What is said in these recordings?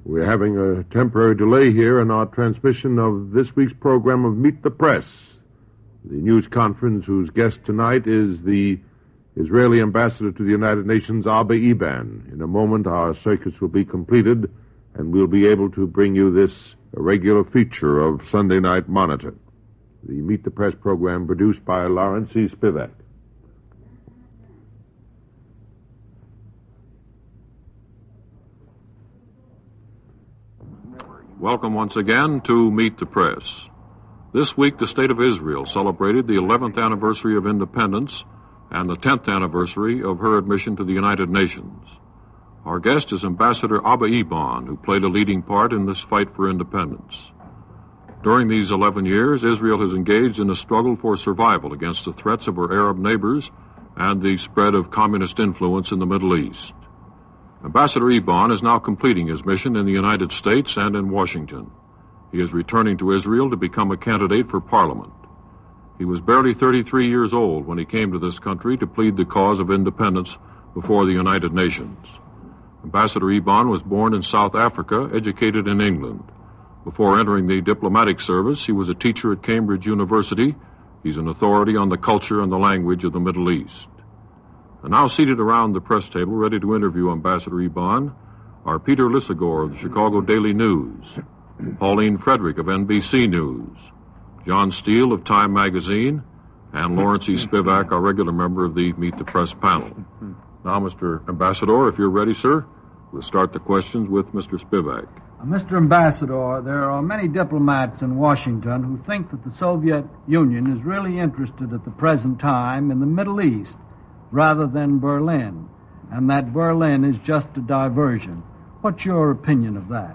We're having a temporary delay here in our transmission of this week's program of Meet the Press. The news conference whose guest tonight is the Israeli ambassador to the United Nations, Abba Eban. In a moment, our circuits will be completed, and we'll be able to bring you this regular feature of Sunday Night Monitor, the Meet the Press program produced by Lawrence E. Spivak. Welcome once again to Meet the Press. This week, the State of Israel celebrated the 11th anniversary of independence and the 10th anniversary of her admission to the United Nations. Our guest is Ambassador Abba Eban, who played a leading part in this fight for independence. During these 11 years, Israel has engaged in a struggle for survival against the threats of her Arab neighbors and the spread of communist influence in the Middle East. Ambassador Eban is now completing his mission in the United States and in Washington. He is returning to Israel to become a candidate for Parliament. He was barely 33 years old when he came to this country to plead the cause of independence before the United Nations. Ambassador Eban was born in South Africa, educated in England. Before entering the diplomatic service, he was a teacher at Cambridge University. He's an authority on the culture and the language of the Middle East. And now seated around the press table, ready to interview Ambassador Eban, are Peter Lissagore of the Chicago Daily News, Pauline Frederick of NBC News, John Steele of Time Magazine, and Lawrence E. Spivak, our regular member of the Meet the Press panel. Now, Mr. Ambassador, if you're ready, sir, we'll start the questions with Mr. Spivak. Mr. Ambassador, there are many diplomats in Washington who think that the Soviet Union is really interested at the present time in the Middle East rather than Berlin, and that Berlin is just a diversion. What's your opinion of that?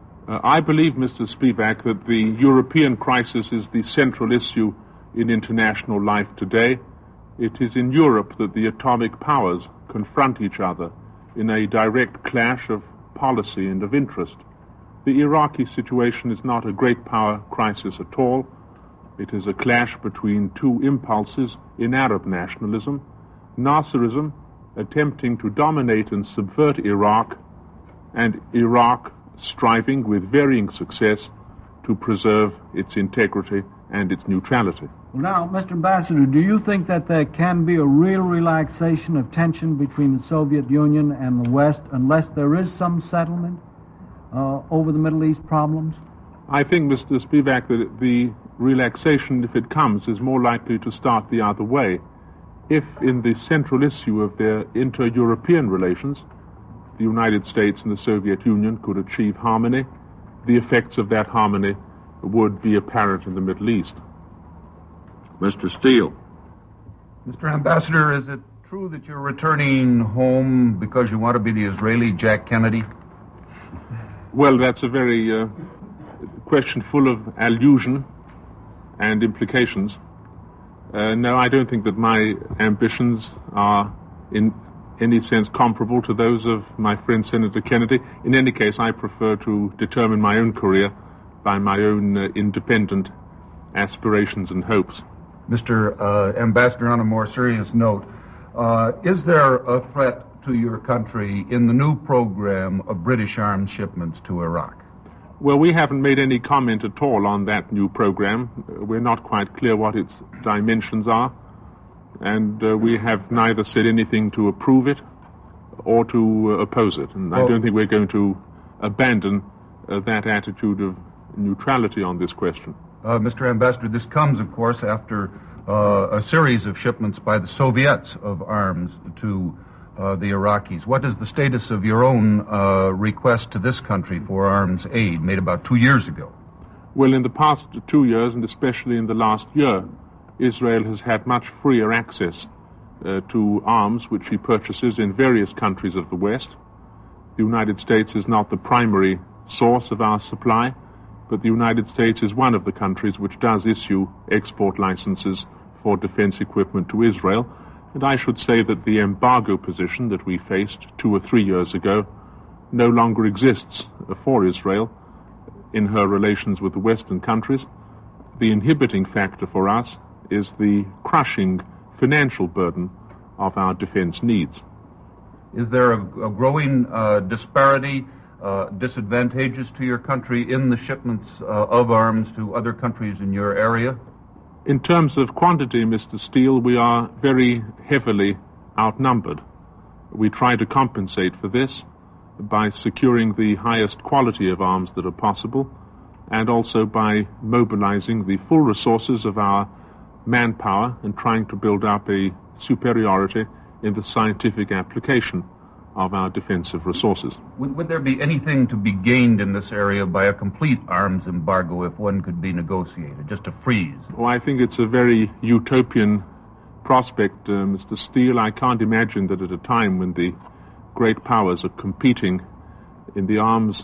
I believe, Mr. Spivak, that the European crisis is the central issue in international life today. It is in Europe that the atomic powers confront each other in a direct clash of policy and of interest. The Iraqi situation is not a great power crisis at all. It is a clash between two impulses in Arab nationalism: Nasserism, attempting to dominate and subvert Iraq, and Iraq striving with varying success to preserve its integrity and its neutrality. Well, now, Mr. Ambassador, do you think that there can be a real relaxation of tension between the Soviet Union and the West unless there is some settlement over the Middle East problems? I think, Mr. Spivak, that the relaxation, if it comes, is more likely to start the other way. If in the central issue of their inter-European relations, the United States and the Soviet Union could achieve harmony, the effects of that harmony would be apparent in the Middle East. Mr. Steele. Mr. Ambassador, is it true that you're returning home because you want to be the Israeli Jack Kennedy? Well, that's a very question full of allusion and implications. No, I don't think that my ambitions are in any sense comparable to those of my friend Senator Kennedy. In any case, I prefer to determine my own career by my own independent aspirations and hopes. Mr. Ambassador, on a more serious note, is there a threat to your country in the new program of British arms shipments to Iraq? Well, we haven't made any comment at all on that new program. We're not quite clear what its dimensions are, and we have neither said anything to approve it or to oppose it. And I don't think we're going to abandon that attitude of neutrality on this question. Mr. Ambassador, this comes, of course, after a series of shipments by the Soviets of arms to the Iraqis. What is the status of your own request to this country for arms aid made about 2 years ago? Well, in the past 2 years, and especially in the last year, Israel has had much freer access to arms which she purchases in various countries of the West. The United States is not the primary source of our supply, but the United States is one of the countries which does issue export licenses for defense equipment to Israel. And I should say that the embargo position that we faced 2 or 3 years ago no longer exists for Israel in her relations with the Western countries. The inhibiting factor for us is the crushing financial burden of our defense needs. Is there a growing disparity disadvantageous to your country in the shipments of arms to other countries in your area? In terms of quantity, Mr. Steele, we are very heavily outnumbered. We try to compensate for this by securing the highest quality of arms that are possible, and also by mobilizing the full resources of our manpower and trying to build up a superiority in the scientific application of our defensive resources. Would there be anything to be gained in this area by a complete arms embargo if one could be negotiated, just a freeze? Well, I think it's a very utopian prospect, Mr. Steele. I can't imagine that at a time when the great powers are competing in the arms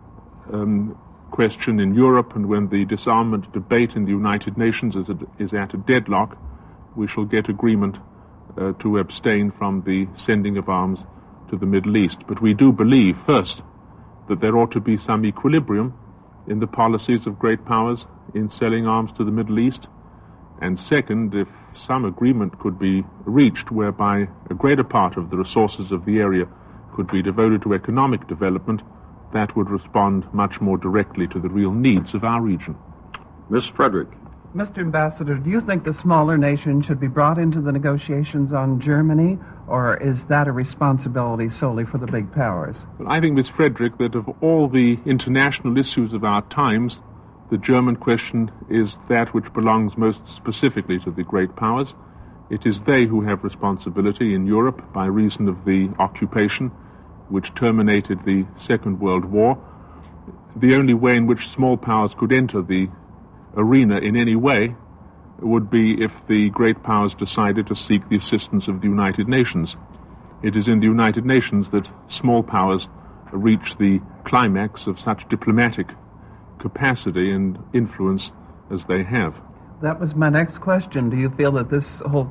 question in Europe, and when the disarmament debate in the United Nations is at a deadlock, we shall get agreement to abstain from the sending of arms to the Middle East. But we do believe, first, that there ought to be some equilibrium in the policies of great powers in selling arms to the Middle East. And second, if some agreement could be reached whereby a greater part of the resources of the area could be devoted to economic development, that would respond much more directly to the real needs of our region. Miss Frederick. Mr. Ambassador, do you think the smaller nation should be brought into the negotiations on Germany, or is that a responsibility solely for the big powers? Well, I think, Miss Frederick, that of all the international issues of our times, the German question is that which belongs most specifically to the great powers. It is they who have responsibility in Europe by reason of the occupation which terminated the Second World War. The only way in which small powers could enter the arena in any way would be if the great powers decided to seek the assistance of the United Nations. It is in the United Nations that small powers reach the climax of such diplomatic capacity and influence as they have. That was my next question. Do you feel that this whole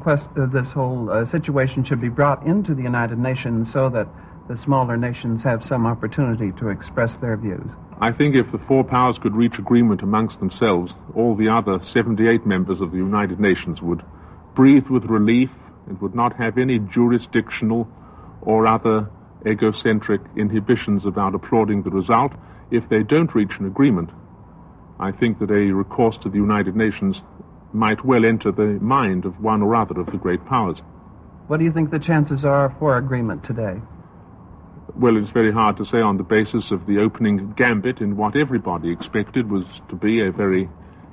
situation should be brought into the United Nations so that the smaller nations have some opportunity to express their views? I think if the four powers could reach agreement amongst themselves, all the other 78 members of the United Nations would breathe with relief and would not have any jurisdictional or other egocentric inhibitions about applauding the result. If they don't reach an agreement, I think that a recourse to the United Nations might well enter the mind of one or other of the great powers. What do you think the chances are for agreement today? Well, it's very hard to say on the basis of the opening gambit in what everybody expected was to be a very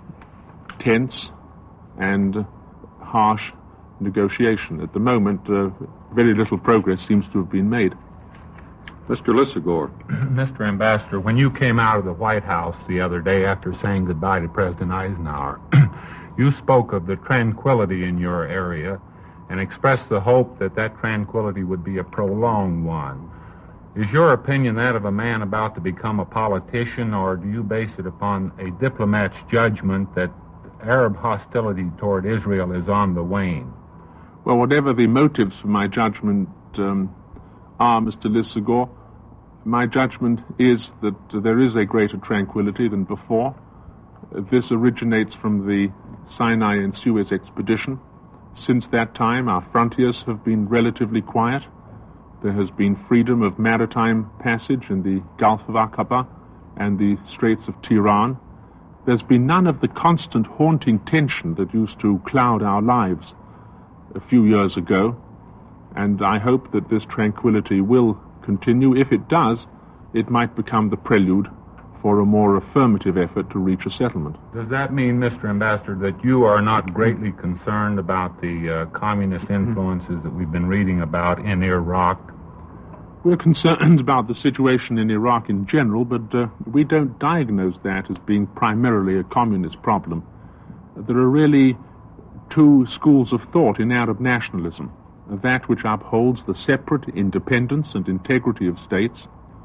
tense and harsh negotiation. At the moment, very little progress seems to have been made. Mr. Lissagore. Mr. Ambassador, when you came out of the White House the other day after saying goodbye to President Eisenhower, you spoke of the tranquility in your area and expressed the hope that that tranquility would be a prolonged one. Is your opinion that of a man about to become a politician, or do you base it upon a diplomat's judgment that Arab hostility toward Israel is on the wane? Well, whatever the motives for my judgment are, Mr. Lissagore, my judgment is that there is a greater tranquility than before. This originates from the Sinai and Suez expedition. Since that time, our frontiers have been relatively quiet. There has been freedom of maritime passage in the Gulf of Aqaba and the Straits of Tiran. There's been none of the constant haunting tension that used to cloud our lives a few years ago, and I hope that this tranquility will continue. If it does, it might become the prelude for a more affirmative effort to reach a settlement. Does that mean, Mr. Ambassador, that you are not greatly concerned about the communist influences that we've been reading about in Iraq? We're concerned about the situation in Iraq in general, but we don't diagnose that as being primarily a communist problem. There are really two schools of thought in Arab nationalism: that which upholds the separate independence and integrity of states,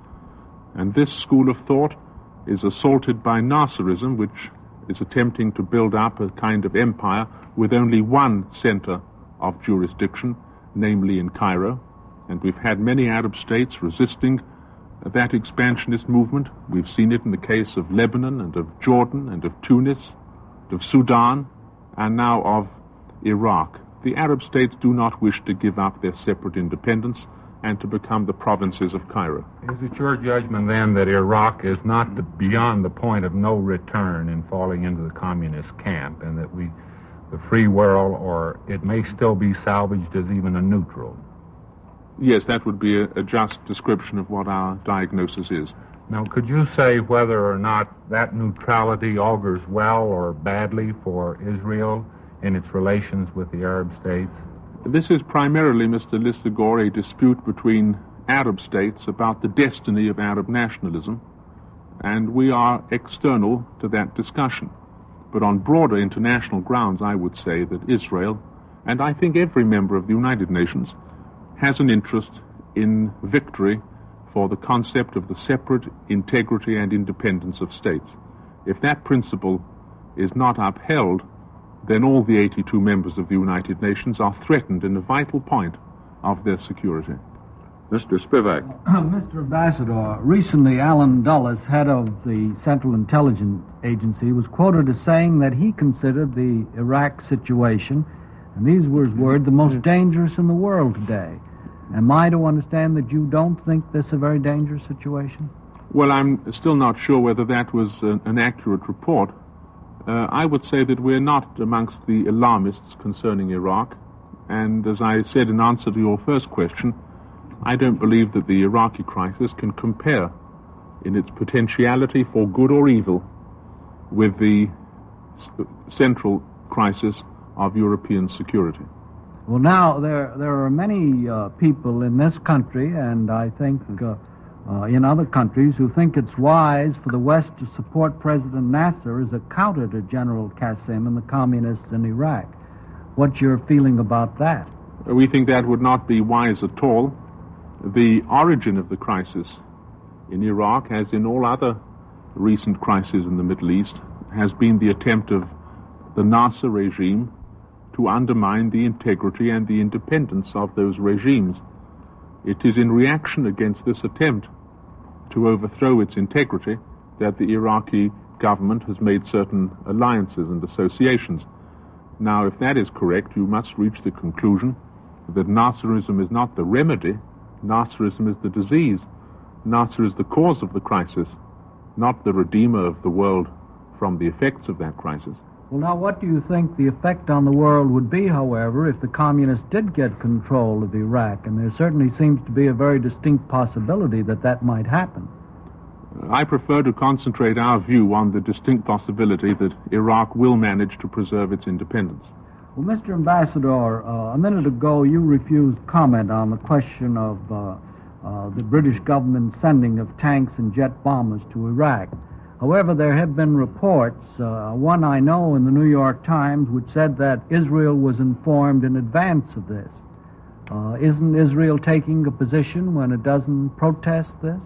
and this school of thought is assaulted by Nasserism, which is attempting to build up a kind of empire with only one center of jurisdiction, namely in Cairo. And we've had many Arab states resisting that expansionist movement. We've seen it in the case of Lebanon and of Jordan and of Tunis, and of Sudan, and now of Iraq. The Arab states do not wish to give up their separate independence, and to become the provinces of Cairo. Is it your judgment then that Iraq is not beyond the point of no return in falling into the communist camp, and that the free world, or it may still be salvaged as even a neutral? Yes, that would be a just description of what our diagnosis is. Now, could you say whether or not that neutrality augurs well or badly for Israel in its relations with the Arab states? This is primarily, Mr. Lisagor, a dispute between Arab states about the destiny of Arab nationalism, and we are external to that discussion. But on broader international grounds, I would say that Israel, and I think every member of the United Nations, has an interest in victory for the concept of the separate integrity and independence of states. If that principle is not upheld, then all the 82 members of the United Nations are threatened in a vital point of their security. Mr. Spivak. Mr. Ambassador, recently Alan Dulles, head of the Central Intelligence Agency, was quoted as saying that he considered the Iraq situation, and these were his words, the most dangerous in the world today. Am I to understand that you don't think this a very dangerous situation? Well, I'm still not sure whether that was an accurate report. I would say that we're not amongst the alarmists concerning Iraq, and as I said in answer to your first question, I don't believe that the Iraqi crisis can compare in its potentiality for good or evil with the central crisis of European security. Well, now, there are many people in this country, and I think in other countries, who think it's wise for the West to support President Nasser as a counter to General Qasem and the communists in Iraq. What's your feeling about that? We think that would not be wise at all. The origin of the crisis in Iraq, as in all other recent crises in the Middle East, has been the attempt of the Nasser regime to undermine the integrity and the independence of those regimes. It is in reaction against this attempt to overthrow its integrity that the Iraqi government has made certain alliances and associations. Now, if that is correct, you must reach the conclusion that Nasserism is not the remedy, Nasserism is the disease. Nasser is the cause of the crisis, not the redeemer of the world from the effects of that crisis. Well, now, what do you think the effect on the world would be, however, if the communists did get control of Iraq? And there certainly seems to be a very distinct possibility that that might happen. I prefer to concentrate our view on the distinct possibility that Iraq will manage to preserve its independence. Well, Mr. Ambassador, a minute ago you refused comment on the question of the British government sending of tanks and jet bombers to Iraq. However, there have been reports, one I know in the New York Times, which said that Israel was informed in advance of this. Isn't Israel taking a position when it doesn't protest this?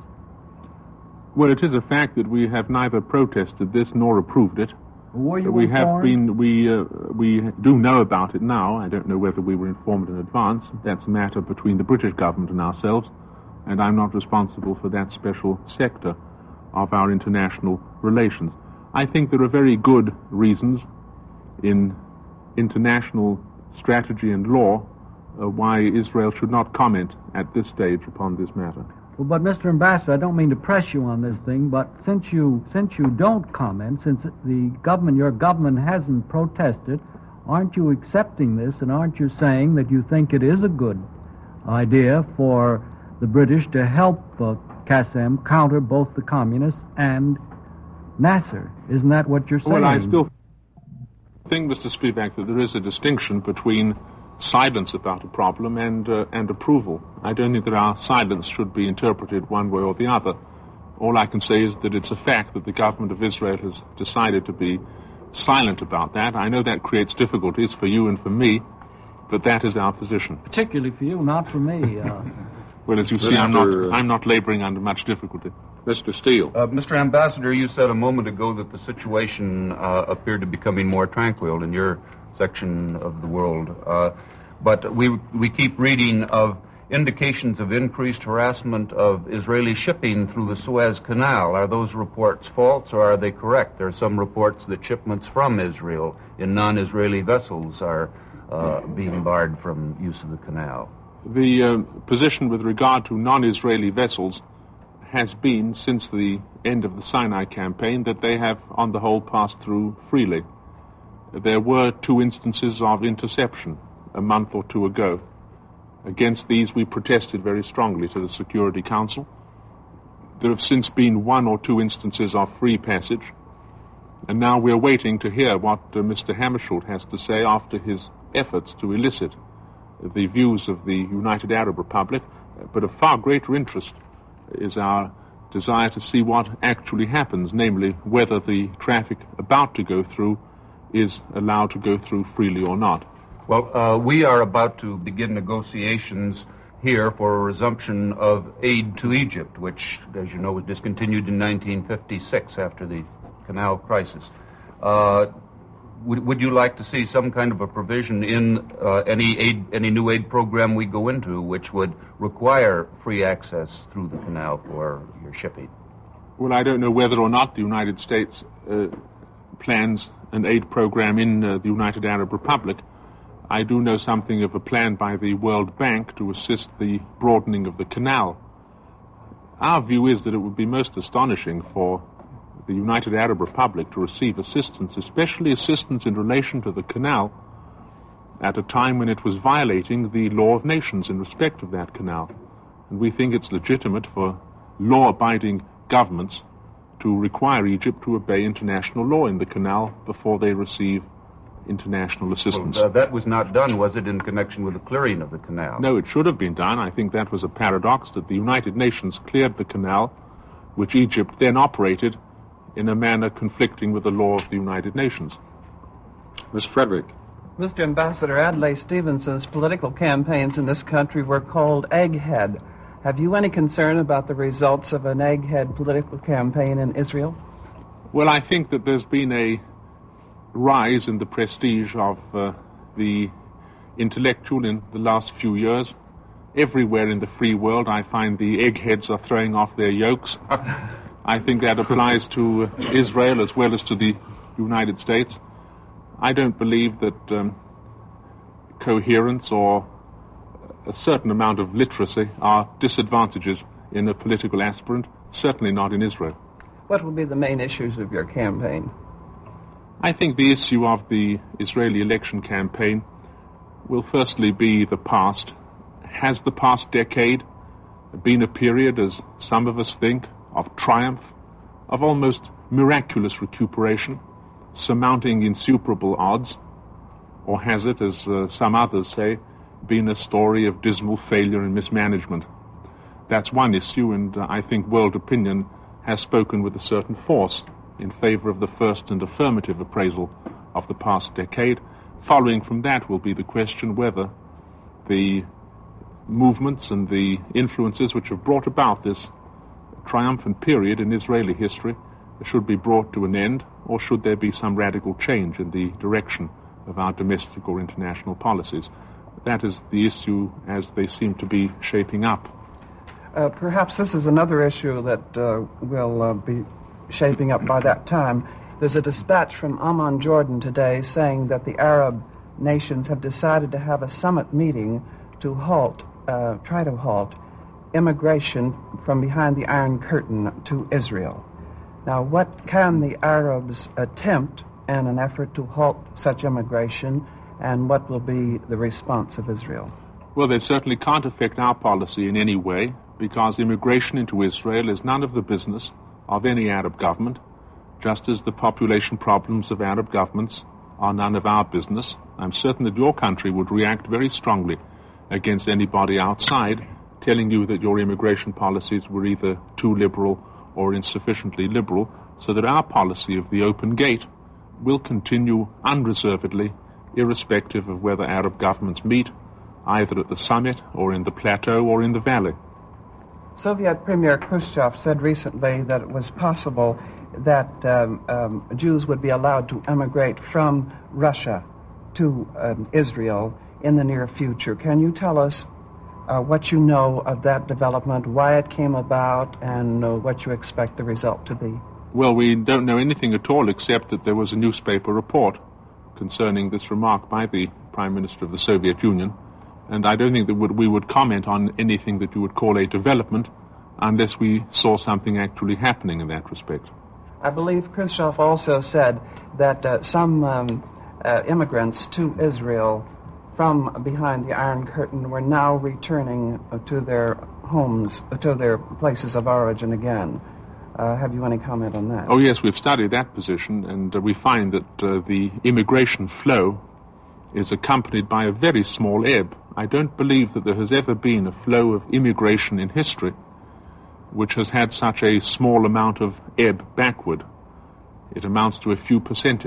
Well, it is a fact that we have neither protested this nor approved it. Were you we informed? we do know about it now. I don't know whether we were informed in advance. That's a matter between the British government and ourselves, and I'm not responsible for that special sector of our international relations. I think there are very good reasons in international strategy and law why Israel should not comment at this stage upon this matter. Well, but Mr. Ambassador, I don't mean to press you on this thing, but since you don't comment, since your government hasn't protested, aren't you accepting this, and aren't you saying that you think it is a good idea for the British to help Qasem counter both the communists and Nasser? Isn't that what you're saying? Well, I still think, Mr. Spivak, that there is a distinction between silence about a problem and approval. I don't think that our silence should be interpreted one way or the other. All I can say is that it's a fact that the government of Israel has decided to be silent about that. I know that creates difficulties for you and for me, but that is our position. Particularly for you, not for me. Well, as you see, I'm not laboring under much difficulty. Mr. Steele. Mr. Ambassador, you said a moment ago that the situation appeared to be becoming more tranquil in your section of the world. But we keep reading of indications of increased harassment of Israeli shipping through the Suez Canal. Are those reports false, or are they correct? There are some reports that shipments from Israel in non-Israeli vessels are being barred from use of the canal. The position with regard to non-Israeli vessels has been, since the end of the Sinai campaign, that they have, on the whole, passed through freely. There were 2 instances of interception a month or 2 ago. Against these, we protested very strongly to the Security Council. There have since been 1 or 2 instances of free passage, and now we're waiting to hear what Mr. Hammarskjöld has to say after his efforts to elicit the views of the United Arab Republic. But of far greater interest is our desire to see what actually happens, namely whether the traffic about to go through is allowed to go through freely or not. Well, we are about to begin negotiations here for a resumption of aid to Egypt, which, as you know, was discontinued in 1956 after the canal crisis. Would you like to see some kind of a provision in any new aid program we go into which would require free access through the canal for your shipping? Well, I don't know whether or not the United States plans an aid program in the United Arab Republic. I do know something of a plan by the World Bank to assist the broadening of the canal. Our view is that it would be most astonishing for the United Arab Republic to receive assistance, especially assistance in relation to the canal, at a time when it was violating the law of nations in respect of that canal. And we think it's legitimate for law-abiding governments to require Egypt to obey international law in the canal before they receive international assistance. Well, that was not done, was it, in connection with the clearing of the canal? No, it should have been done. I think that was a paradox, that the United Nations cleared the canal, which Egypt then operated in a manner conflicting with the law of the United Nations. Ms. Frederick. Mr. Ambassador, Adlai Stevenson's political campaigns in this country were called egghead. Have you any concern about the results of an egghead political campaign in Israel? Well, I think that there's been a rise in the prestige of the intellectual in the last few years. Everywhere in the free world, I find the eggheads are throwing off their yokes. I think that applies to Israel as well as to the United States. I don't believe that coherence or a certain amount of literacy are disadvantages in a political aspirant, certainly not in Israel. What will be the main issues of your campaign? I think the issue of the Israeli election campaign will firstly be the past. Has the past decade been a period, as some of us think, of triumph, of almost miraculous recuperation, surmounting insuperable odds? Or has it, as some others say, been a story of dismal failure and mismanagement? That's one issue, and I think world opinion has spoken with a certain force in favor of the first and affirmative appraisal of the past decade. Following from that will be the question whether the movements and the influences which have brought about this triumphant period in Israeli history should be brought to an end, or should there be some radical change in the direction of our domestic or international policies. That is the issue as they seem to be shaping up. Perhaps this is another issue that will be shaping up by that time. There's a dispatch from Amman, Jordan today saying that the Arab nations have decided to have a summit meeting to try to halt immigration from behind the Iron Curtain to Israel. Now, what can the Arabs attempt in an effort to halt such immigration, and what will be the response of Israel? Well, they certainly can't affect our policy in any way, because immigration into Israel is none of the business of any Arab government, just as the population problems of Arab governments are none of our business. I'm certain that your country would react very strongly against anybody outside telling you that your immigration policies were either too liberal or insufficiently liberal, so that our policy of the open gate will continue unreservedly, irrespective of whether Arab governments meet, either at the summit or in the plateau or in the valley. Soviet Premier Khrushchev said recently that it was possible that Jews would be allowed to emigrate from Russia to Israel in the near future. Can you tell us what you know of that development, why it came about, and what you expect the result to be? Well, we don't know anything at all except that there was a newspaper report concerning this remark by the Prime Minister of the Soviet Union, And I don't think that we would comment on anything that you would call a development unless we saw something actually happening in that respect. I believe Khrushchev also said that some immigrants to Israel from behind the Iron Curtain were now returning to their homes, to their places of origin again. Have you any comment on that? Oh, yes, we've studied that position, and we find that the immigration flow is accompanied by a very small ebb. I don't believe that there has ever been a flow of immigration in history which has had such a small amount of ebb backward. It amounts to a few percent,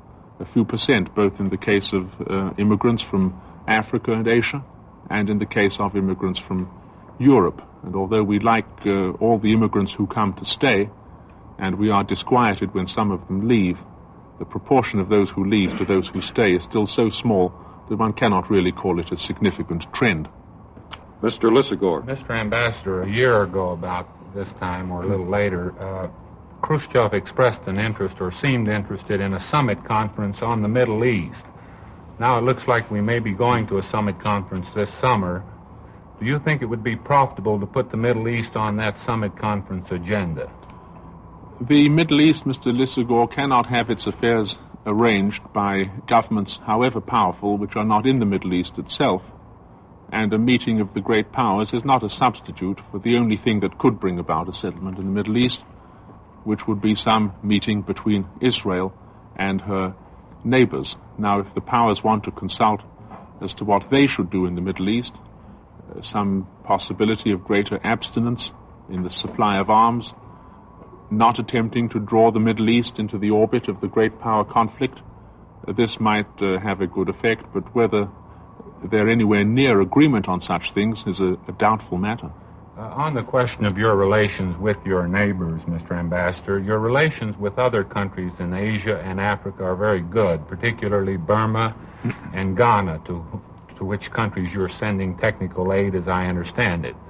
both in the case of immigrants from Africa and Asia, and in the case of immigrants from Europe. And although we like all the immigrants who come to stay, and we are disquieted when some of them leave, the proportion of those who leave to those who stay is still so small that one cannot really call it a significant trend. Mr. Lissagore. Mr. Ambassador, a year ago about this time or a little later, Khrushchev expressed an interest or seemed interested in a summit conference on the Middle East. Now it looks like we may be going to a summit conference this summer. Do you think it would be profitable to put the Middle East on that summit conference agenda? The Middle East, Mr. Lissagore, cannot have its affairs arranged by governments, however powerful, which are not in the Middle East itself. And a meeting of the great powers is not a substitute for the only thing that could bring about a settlement in the Middle East, which would be some meeting between Israel and her neighbors. Now, if the powers want to consult as to what they should do in the Middle East, some possibility of greater abstinence in the supply of arms, not attempting to draw the Middle East into the orbit of the great power conflict, this might have a good effect, but whether they're anywhere near agreement on such things is a doubtful matter. On the question of your relations with your neighbors, Mr. Ambassador, your relations with other countries in Asia and Africa are very good, particularly Burma and Ghana, to which countries you're sending technical aid, as I understand it.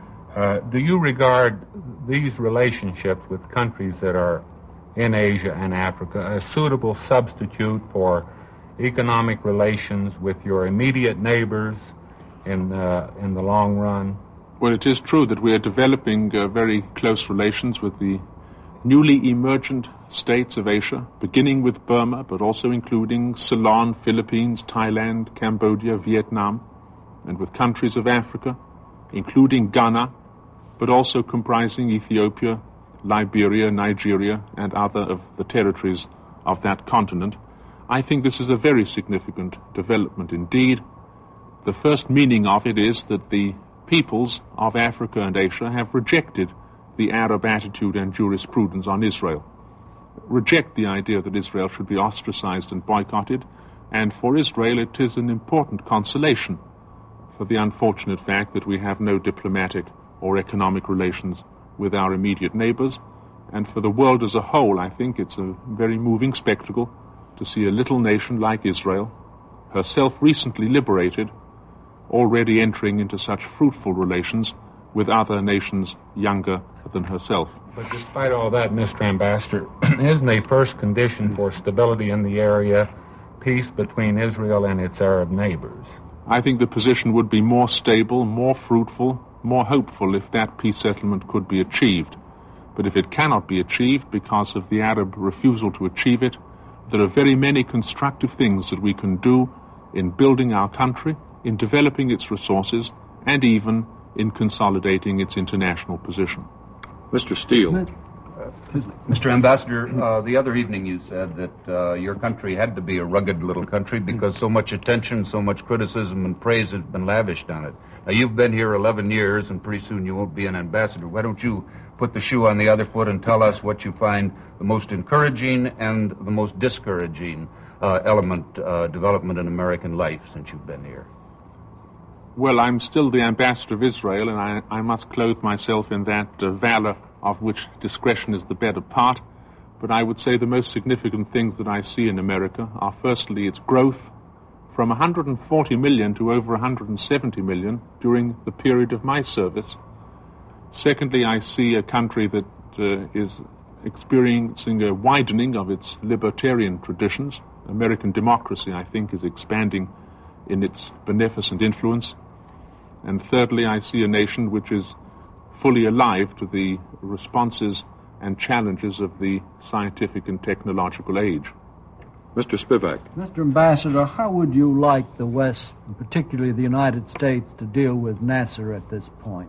Do you regard these relationships with countries that are in Asia and Africa a suitable substitute for economic relations with your immediate neighbors in the long run? Well, it is true that we are developing very close relations with the newly emergent states of Asia, beginning with Burma, but also including Ceylon, Philippines, Thailand, Cambodia, Vietnam, and with countries of Africa, including Ghana, but also comprising Ethiopia, Liberia, Nigeria, and other of the territories of that continent. I think this is a very significant development indeed. The first meaning of it is that the peoples of Africa and Asia have rejected the Arab attitude and jurisprudence on Israel, reject the idea that Israel should be ostracized and boycotted, and for Israel it is an important consolation for the unfortunate fact that we have no diplomatic or economic relations with our immediate neighbors, and for the world as a whole I think it's a very moving spectacle to see a little nation like Israel, herself recently liberated, already entering into such fruitful relations with other nations younger than herself. But despite all that, Mr. Ambassador, isn't a first condition for stability in the area peace between Israel and its Arab neighbors? I think the position would be more stable, more fruitful, more hopeful if that peace settlement could be achieved. But if it cannot be achieved because of the Arab refusal to achieve it, there are very many constructive things that we can do in building our country, in developing its resources, and even in consolidating its international position. Mr. Steele. Mr. Ambassador, the other evening you said that your country had to be a rugged little country because so much attention, so much criticism and praise has been lavished on it. Now, you've been here 11 years, and pretty soon you won't be an ambassador. Why don't you put the shoe on the other foot and tell us what you find the most encouraging and the most discouraging development in American life since you've been here? Well, I'm still the ambassador of Israel, and I must clothe myself in that valor of which discretion is the better part. But I would say the most significant things that I see in America are firstly its growth from 140 million to over 170 million during the period of my service. Secondly, I see a country that is experiencing a widening of its libertarian traditions. American democracy, I think, is expanding in its beneficent influence. And thirdly, I see a nation which is fully alive to the responses and challenges of the scientific and technological age. Mr. Spivak. Mr. Ambassador, how would you like the West, and particularly the United States, to deal with Nasser at this point?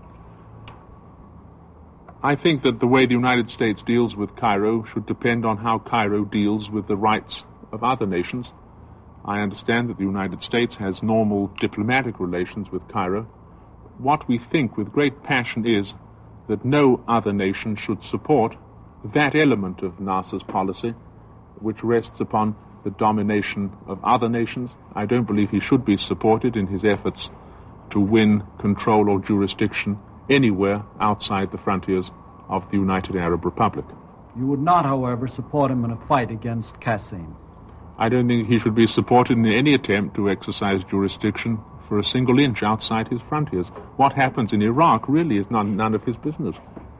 I think that the way the United States deals with Cairo should depend on how Cairo deals with the rights of other nations. I understand that the United States has normal diplomatic relations with Cairo. What we think with great passion is that no other nation should support that element of Nasser's policy, which rests upon the domination of other nations. I don't believe he should be supported in his efforts to win control or jurisdiction anywhere outside the frontiers of the United Arab Republic. You would not, however, support him in a fight against Qasim. I don't think he should be supported in any attempt to exercise jurisdiction for a single inch outside his frontiers. What happens in Iraq really is none of his business.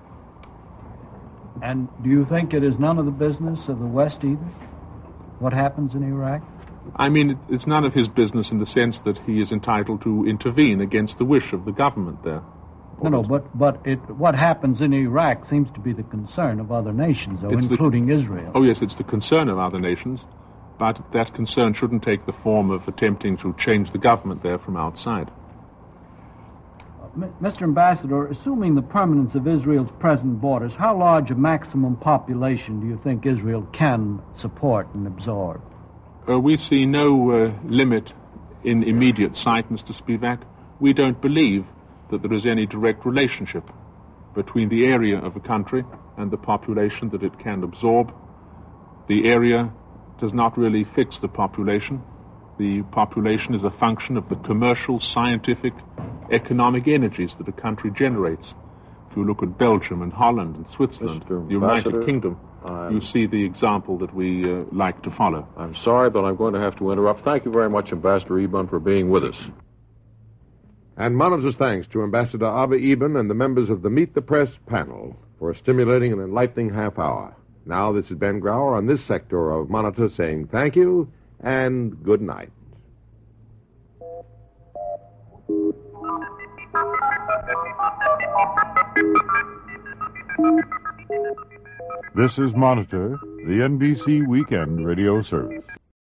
And do you think it is none of the business of the West either? What happens in Iraq? I mean, it's none of his business in the sense that he is entitled to intervene against the wish of the government there. No, but what happens in Iraq seems to be the concern of other nations, though, including Israel. Oh, yes, it's the concern of other nations, but that concern shouldn't take the form of attempting to change the government there from outside. Mr. Ambassador, assuming the permanence of Israel's present borders, how large a maximum population do you think Israel can support and absorb? We see no limit in immediate sight, Mr. Spivak. We don't believe that there is any direct relationship between the area of a country and the population that it can absorb. The area does not really fix the population. The population is a function of the commercial, scientific, economic energies that a country generates. If you look at Belgium and Holland and Switzerland, the United Kingdom, you see the example that we like to follow. I'm sorry, but I'm going to have to interrupt. Thank you very much, Ambassador Eban, for being with us. And Monitor's thanks to Ambassador Abba Eban and the members of the Meet the Press panel for a stimulating and enlightening half hour. Now, this is Ben Grauer on this sector of Monitor saying thank you and good night. This is Monitor, the NBC Weekend Radio Service.